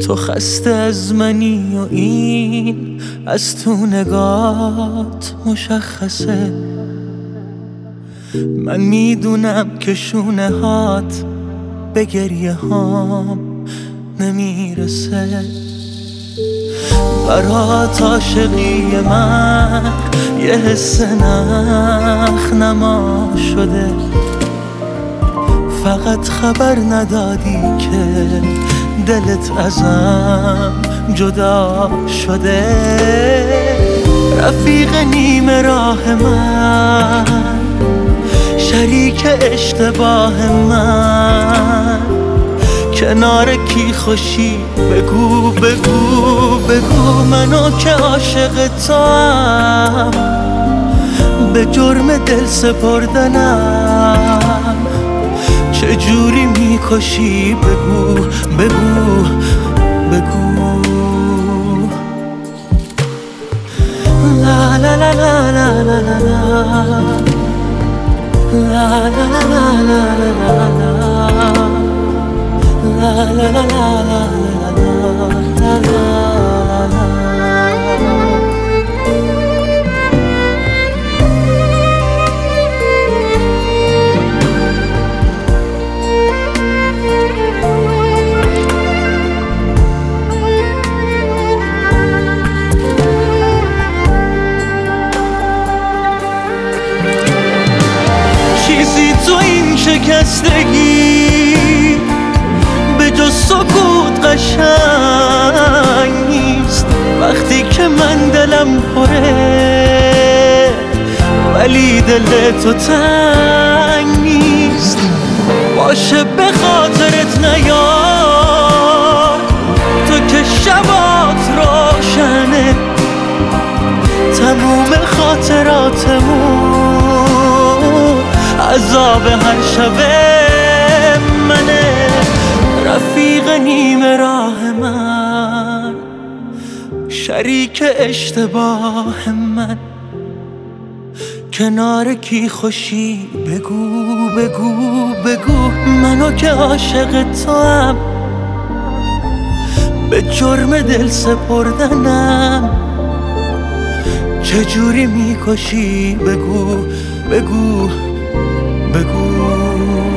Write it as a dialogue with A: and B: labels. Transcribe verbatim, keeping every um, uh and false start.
A: تو خسته از منی و این از تو نگات مشخصه. من میدونم که شونه هات به گریه هام نمیرسه. برات عاشقی من یه حس نخ نما شده، فقط خبر ندادی که دلت ازم جدا شده. رفیق نیمه راه من، شریک اشتباه من، کنار کی خوشی بگو بگو بگو. منو که عاشق توام، به جرم دل سپردنم چجوری میکشی بگو بگو بگو. لا لا لا لا لا لا لا لا لا لا لا لا لا. چیزی تو این شکستگی به جز سکوت قشنگ نیست. وقتی که من دلم پره ولی دل تو تنگ نیست. باشه به خاطرت نیار، تو که شبات روشنه، تموم خاطراتمون عذاب هر شبه منه. رفیق نیمه راه من، شریک اشتباه من، کنار کی خوشی بگو بگو بگو. منو که عاشق توام، به جرم دل سپردنم چجوری میکشی بگو بگو بگو.